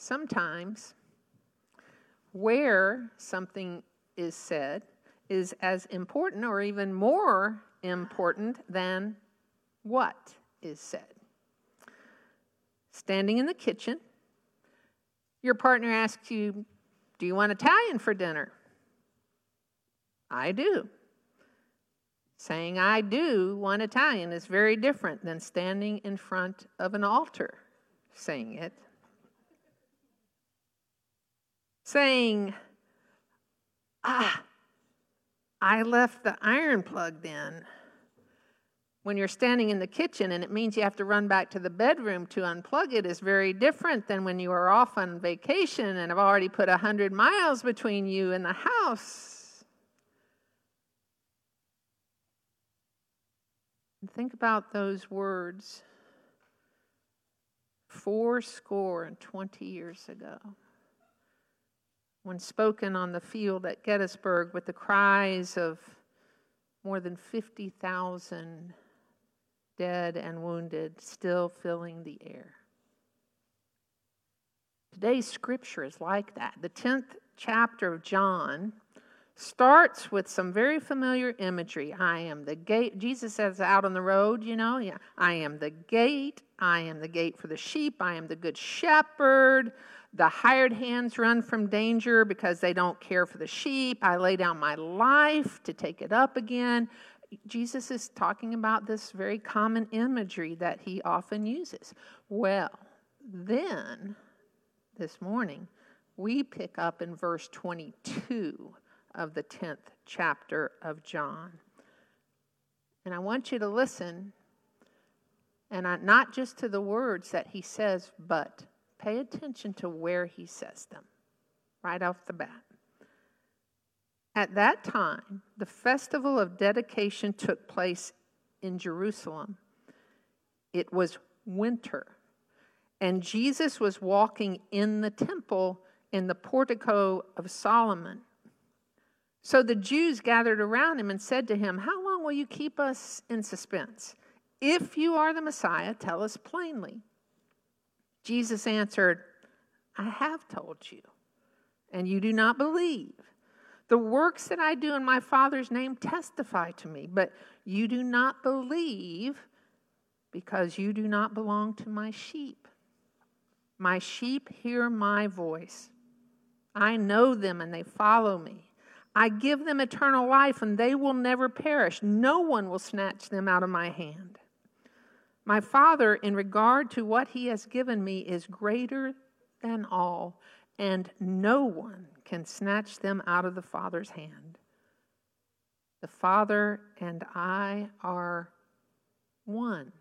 sometimes where something is said is as important or even more important than what is said. Standing in the kitchen, your partner asks you, "Do you want Italian for dinner?" "I do." Saying "I do want Italian" is very different than standing in front of an altar saying it. Saying, "I left the iron plugged in," when you're standing in the kitchen and it means you have to run back to the bedroom to unplug it, is very different than when you are off on vacation and have already put 100 miles between you and the house. And think about those words 80 years ago, when spoken on the field at Gettysburg with the cries of more than 50,000 dead and wounded still filling the air. Today's scripture is like that. The 10th chapter of John starts with some very familiar imagery. I am the gate. Jesus says out on the road, I am the gate. I am the gate for the sheep. I am the good shepherd. The hired hands run from danger because they don't care for the sheep. I lay down my life to take it up again. Jesus is talking about this very common imagery that he often uses. Well, then, this morning, we pick up in verse 22 of the 10th chapter of John. And I want you to listen, and not just to the words that he says, but pay attention to where he says them, right off the bat. At that time, the festival of dedication took place in Jerusalem. It was winter, and Jesus was walking in the temple in the portico of Solomon. So the Jews gathered around him and said to him, "How long will you keep us in suspense? If you are the Messiah, tell us plainly." Jesus answered, "I have told you, and you do not believe. The works that I do in my Father's name testify to me, but you do not believe because you do not belong to my sheep. My sheep hear my voice. I know them and they follow me. I give them eternal life and they will never perish. No one will snatch them out of my hand. My Father, in regard to what he has given me, is greater than all, and no one can snatch them out of the Father's hand. The Father and I are one."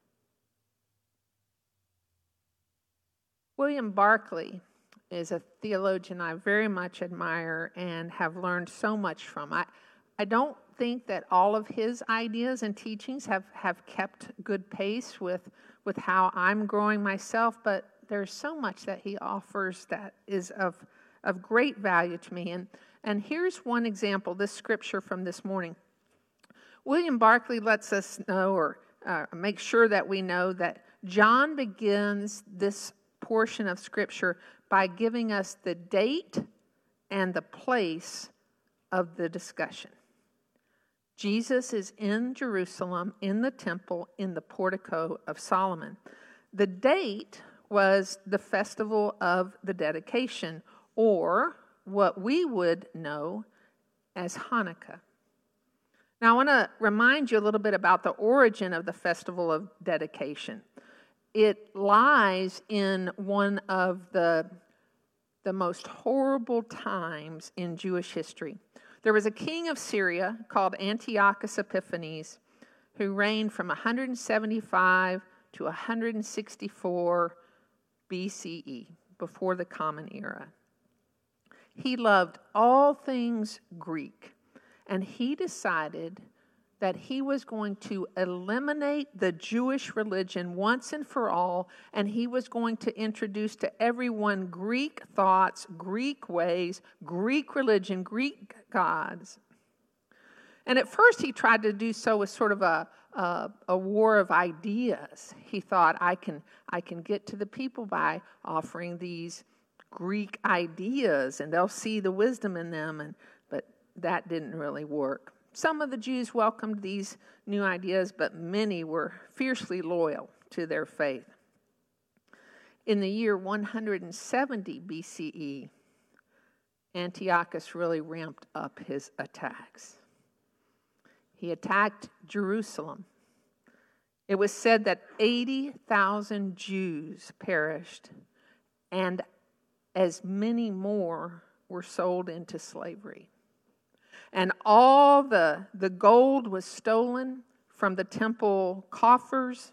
William Barclay is a theologian I very much admire and have learned so much from. I don't think that all of his ideas and teachings have kept good pace with how I'm growing myself, but there's so much that he offers that is of great value to me. And here's one example, this scripture from this morning. William Barclay lets us know, or make sure that we know, that John begins this portion of scripture by giving us the date and the place of the discussion. Jesus is in Jerusalem, in the temple, in the portico of Solomon. The date was the festival of the dedication, or what we would know as Hanukkah. Now, I want to remind you a little bit about the origin of the festival of dedication. It lies in one of the most horrible times in Jewish history. There was a king of Syria called Antiochus Epiphanes who reigned from 175 to 164 BCE, before the Common Era. He loved all things Greek, and he decided that he was going to eliminate the Jewish religion once and for all, and he was going to introduce to everyone Greek thoughts, Greek ways, Greek religion, Greek gods. And at first he tried to do so as sort of a war of ideas. He thought, I can get to the people by offering these Greek ideas, and they'll see the wisdom in them, but that didn't really work. Some of the Jews welcomed these new ideas, but many were fiercely loyal to their faith. In the year 170 BCE, Antiochus really ramped up his attacks. He attacked Jerusalem. It was said that 80,000 Jews perished, and as many more were sold into slavery. And all the gold was stolen from the temple coffers.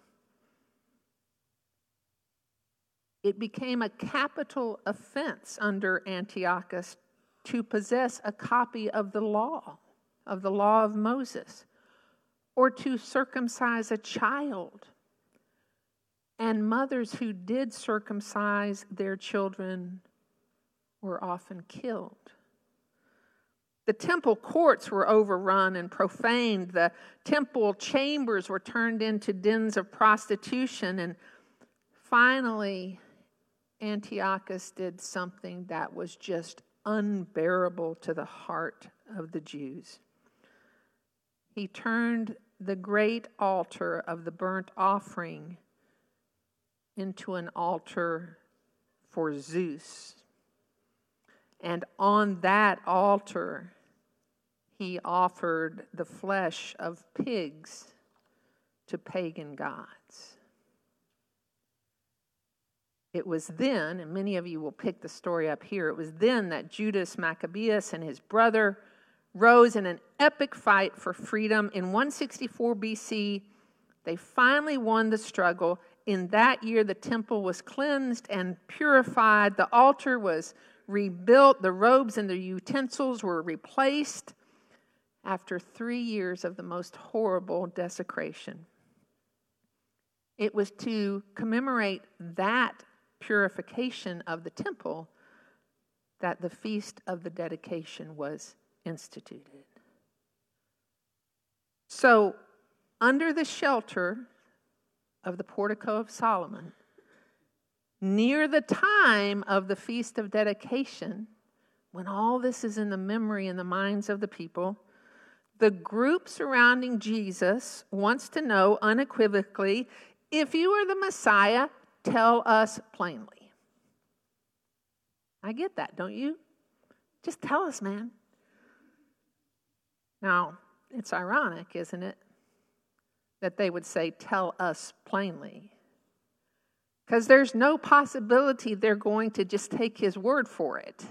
It became a capital offense under Antiochus to possess a copy of the law of Moses, or to circumcise a child. And mothers who did circumcise their children were often killed. The temple courts were overrun and profaned. The temple chambers were turned into dens of prostitution. And finally, Antiochus did something that was just unbearable to the heart of the Jews. He turned the great altar of the burnt offering into an altar for Zeus. And on that altar, he offered the flesh of pigs to pagan gods. It was then, and many of you will pick the story up here, it was then that Judas Maccabeus and his brother rose in an epic fight for freedom. In 164 BC, they finally won the struggle. In that year, the temple was cleansed and purified. The altar was rebuilt. The robes and the utensils were replaced after 3 years of the most horrible desecration. It was to commemorate that purification of the temple that the Feast of the Dedication was instituted. So, under the shelter of the Portico of Solomon, near the time of the Feast of Dedication, when all this is in the memory and the minds of the people, the group surrounding Jesus wants to know unequivocally, if you are the Messiah, tell us plainly. I get that, don't you? Just tell us, man. Now, it's ironic, isn't it, that they would say, tell us plainly. Because there's no possibility they're going to just take his word for it.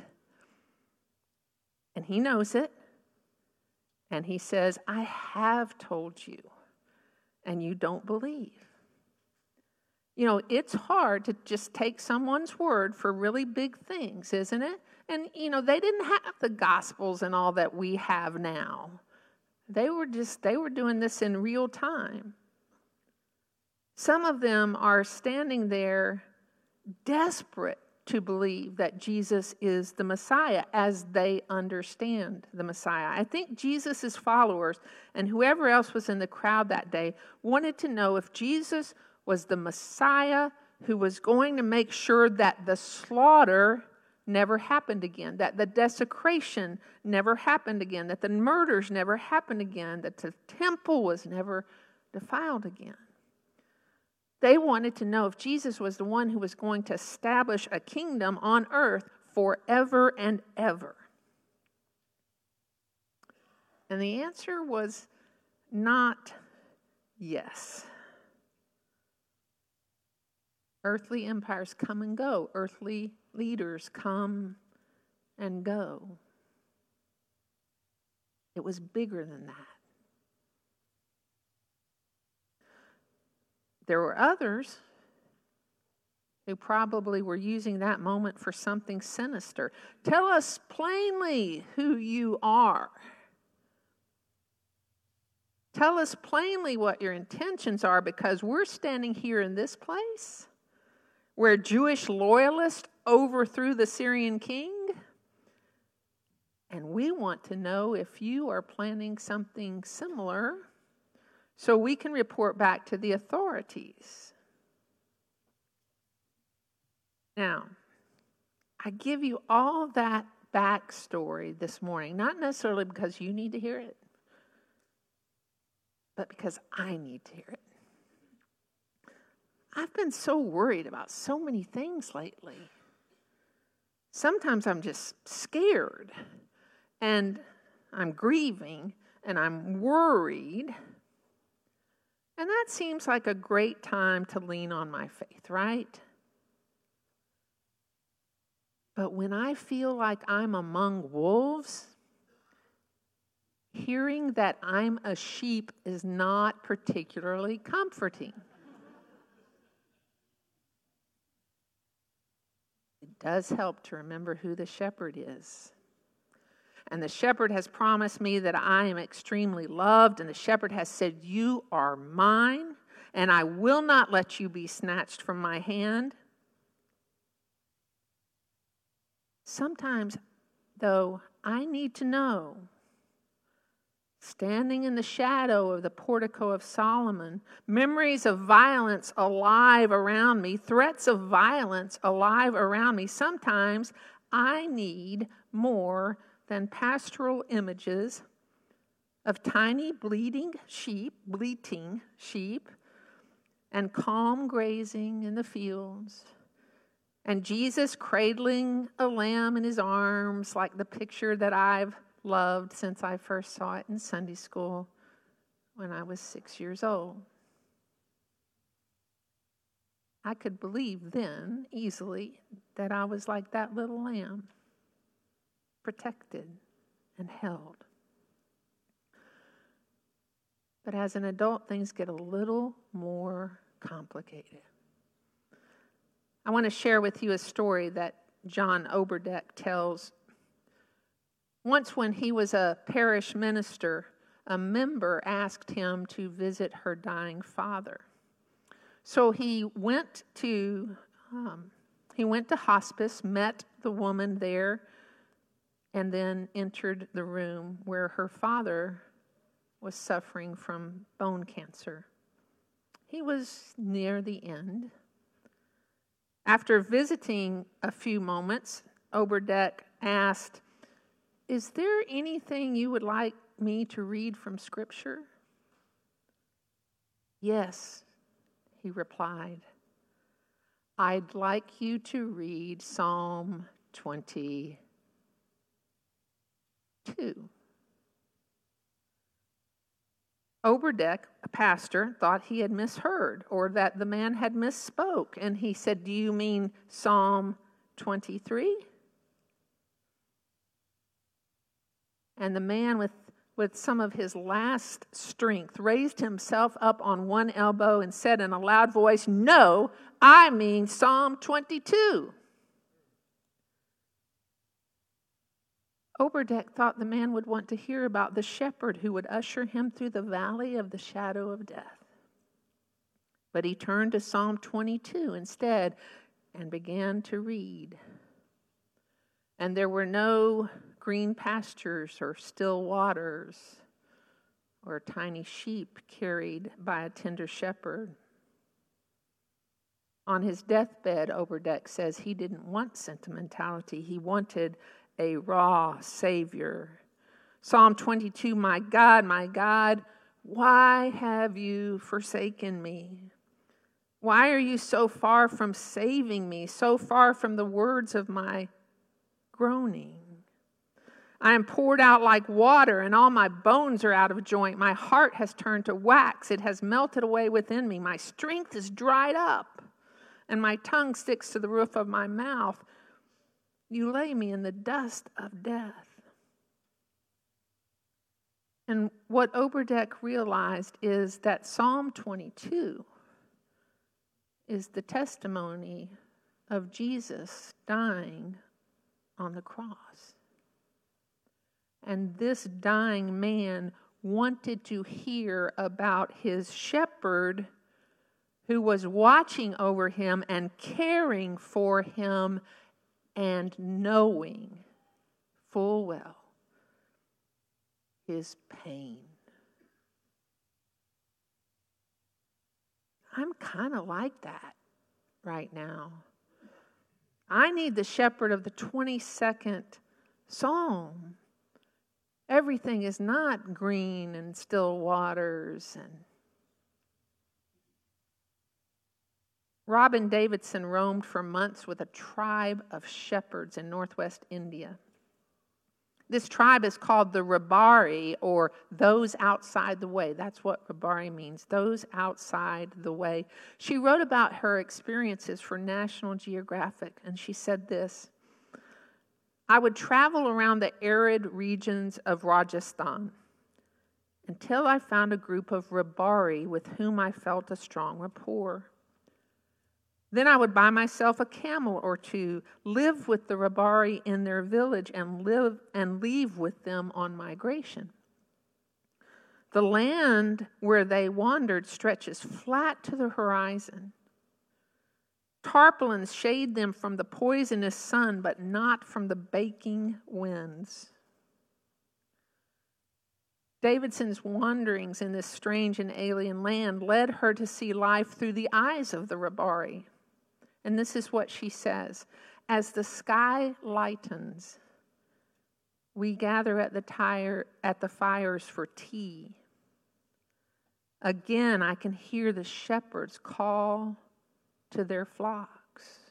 And he knows it. And he says, I have told you, and you don't believe. You know, it's hard to just take someone's word for really big things, isn't it? And, you know, they didn't have the Gospels and all that we have now. They were doing this in real time. Some of them are standing there desperate to believe that Jesus is the Messiah as they understand the Messiah. I think Jesus' followers and whoever else was in the crowd that day wanted to know if Jesus was the Messiah who was going to make sure that the slaughter never happened again, that the desecration never happened again, that the murders never happened again, that the temple was never defiled again. They wanted to know if Jesus was the one who was going to establish a kingdom on earth forever and ever. And the answer was not yes. Earthly empires come and go. Earthly leaders come and go. It was bigger than that. There were others who probably were using that moment for something sinister. Tell us plainly who you are. Tell us plainly what your intentions are, because we're standing here in this place where Jewish loyalists overthrew the Syrian king, and we want to know if you are planning something similar so we can report back to the authorities. Now, I give you all that backstory this morning, not necessarily because you need to hear it, but because I need to hear it. I've been so worried about so many things lately. Sometimes I'm just scared, and I'm grieving, and I'm worried. And that seems like a great time to lean on my faith, right? But when I feel like I'm among wolves, hearing that I'm a sheep is not particularly comforting. It does help to remember who the shepherd is. And the shepherd has promised me that I am extremely loved, and the shepherd has said, "You are mine, and I will not let you be snatched from my hand." Sometimes, though, I need to know, standing in the shadow of the portico of Solomon, memories of violence alive around me, threats of violence alive around me, sometimes I need more than pastoral images of tiny bleating sheep, and calm grazing in the fields, and Jesus cradling a lamb in his arms, like the picture that I've loved since I first saw it in Sunday school when I was 6 years old. I could believe then easily that I was like that little lamb, protected and held. But as an adult, things get a little more complicated. I want to share with you a story that John Oberdeck tells. Once when he was a parish minister, a member asked him to visit her dying father. So he went to hospice, met the woman there, and then entered the room where her father was suffering from bone cancer. He was near the end. After visiting a few moments, Oberdeck asked, "Is there anything you would like me to read from Scripture?" "Yes," he replied. "I'd like you to read Psalm 22. Oberdeck, a pastor, thought he had misheard or that the man had misspoke. And he said, "Do you mean Psalm 23? And the man, with some of his last strength, raised himself up on one elbow and said in a loud voice, "No, I mean Psalm 22. Oberdeck thought the man would want to hear about the shepherd who would usher him through the valley of the shadow of death. But he turned to Psalm 22 instead and began to read. And there were no green pastures or still waters or tiny sheep carried by a tender shepherd. On his deathbed, Oberdeck says he didn't want sentimentality. He wanted a raw Savior. Psalm 22, my God, why have you forsaken me? Why are you so far from saving me, so far from the words of my groaning? I am poured out like water, and all my bones are out of joint. My heart has turned to wax. It has melted away within me. My strength is dried up, and my tongue sticks to the roof of my mouth. You lay me in the dust of death." And what Oberdeck realized is that Psalm 22 is the testimony of Jesus dying on the cross. And this dying man wanted to hear about his shepherd who was watching over him and caring for him and knowing full well his pain. I'm kind of like that right now. I need the shepherd of the 22nd Psalm. Everything is not green and still waters. And Robin Davidson roamed for months with a tribe of shepherds in northwest India. This tribe is called the Rabari, or those outside the way. That's what Rabari means, those outside the way. She wrote about her experiences for National Geographic, and she said this: I would travel around the arid regions of Rajasthan until I found a group of Rabari with whom I felt a strong rapport. Then I would buy myself a camel or two, live with the Rabari in their village, and leave with them on migration. The land where they wandered stretches flat to the horizon. Tarpaulins shade them from the poisonous sun, but not from the baking winds. Davidson's wanderings in this strange and alien land led her to see life through the eyes of the Rabari. And this is what she says: as the sky lightens, we gather at the fires for tea. Again, I can hear the shepherds call to their flocks.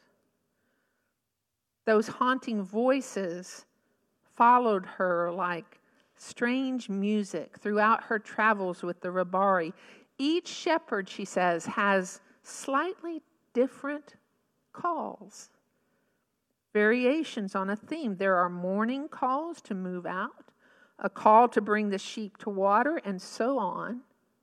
Those haunting voices followed her like strange music throughout her travels with the Rabari. Each shepherd, she says, has slightly different calls, variations on a theme. There are morning calls to move out, a call to bring the sheep to water, and so on.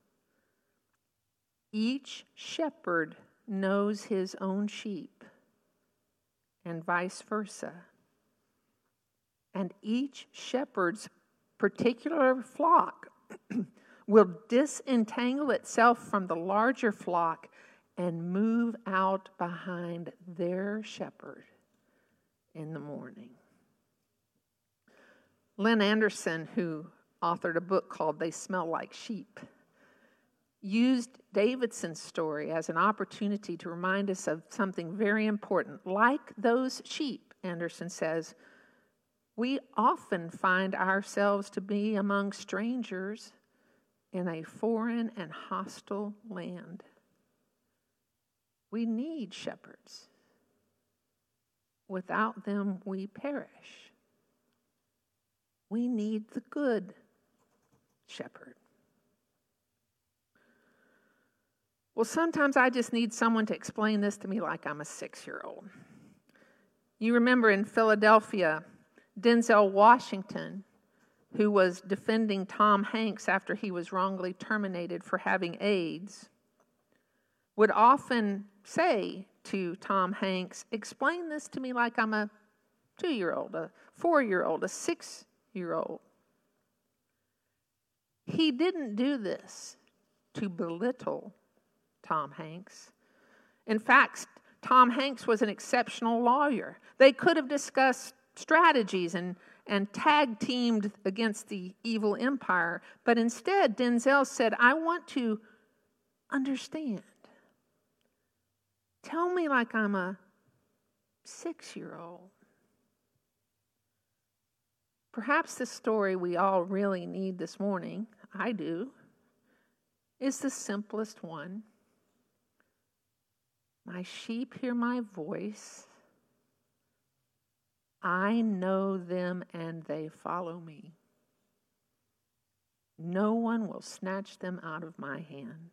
Each shepherd knows his own sheep, and vice versa. And each shepherd's particular flock will disentangle itself from the larger flock and move out behind their shepherd in the morning. Lynn Anderson, who authored a book called They Smell Like Sheep, used Davidson's story as an opportunity to remind us of something very important. Like those sheep, Anderson says, we often find ourselves to be among strangers in a foreign and hostile land. We need shepherds. Without them, we perish. We need the good shepherd. Well, sometimes I just need someone to explain this to me like I'm a 6-year-old. You remember in Philadelphia, Denzel Washington, who was defending Tom Hanks after he was wrongly terminated for having AIDS, would often say to Tom Hanks, explain this to me like I'm a 2-year-old, a 4-year-old, a 6-year-old. He didn't do this to belittle Tom Hanks. In fact, Tom Hanks was an exceptional lawyer. They could have discussed strategies and tag teamed against the evil empire, but instead Denzel said, I want to understand. Tell me like I'm a 6-year-old. Perhaps the story we all really need this morning, I do, is the simplest one. My sheep hear my voice. I know them and they follow me. No one will snatch them out of my hand.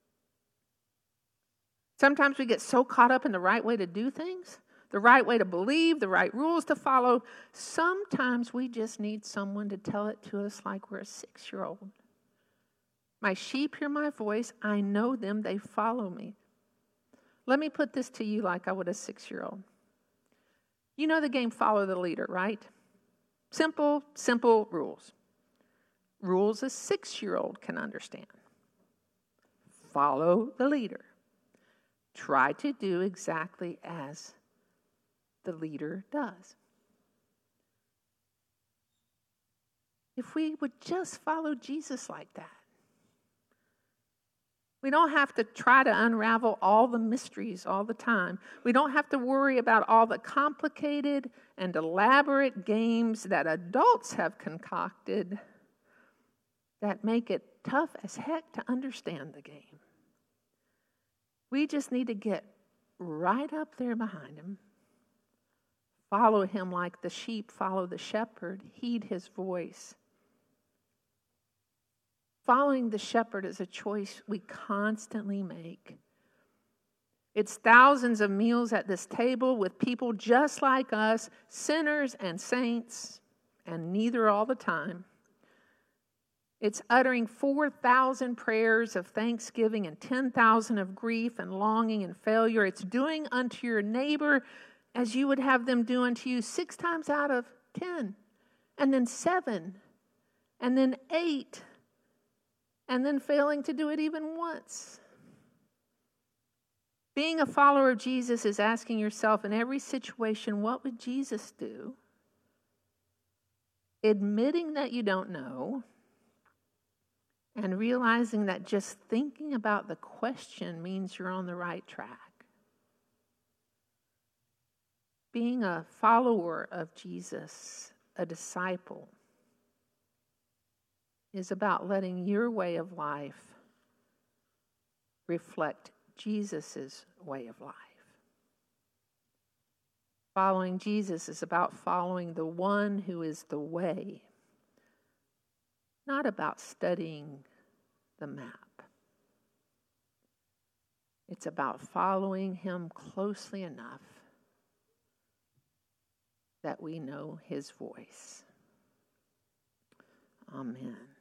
Sometimes we get so caught up in the right way to do things, the right way to believe, the right rules to follow. Sometimes we just need someone to tell it to us like we're a 6-year-old. My sheep hear my voice. I know them. They follow me. Let me put this to you like I would a 6-year-old. You know the game Follow the Leader, right? Simple rules. Rules a 6-year-old can understand. Follow the leader. Try to do exactly as the leader does. If we would just follow Jesus like that, We don't have to try to unravel all the mysteries all the time. We don't have to worry about all the complicated and elaborate games that adults have concocted that make it tough as heck to understand the game. We just need to get right up there behind him, follow him like the sheep follow the shepherd, heed his voice. Following the shepherd is a choice we constantly make. It's thousands of meals at this table with people just like us, sinners and saints, and neither all the time. It's uttering 4,000 prayers of thanksgiving and 10,000 of grief and longing and failure. It's doing unto your neighbor as you would have them do unto you 6 times out of 10, and then 7, and then 8, and then failing to do it even once. Being a follower of Jesus is asking yourself in every situation, what would Jesus do? Admitting that you don't know, and realizing that just thinking about the question means you're on the right track. Being a follower of Jesus, a disciple, is about letting your way of life reflect Jesus' way of life. Following Jesus is about following the one who is the way, not about studying the map. It's about following him closely enough that we know his voice. Amen.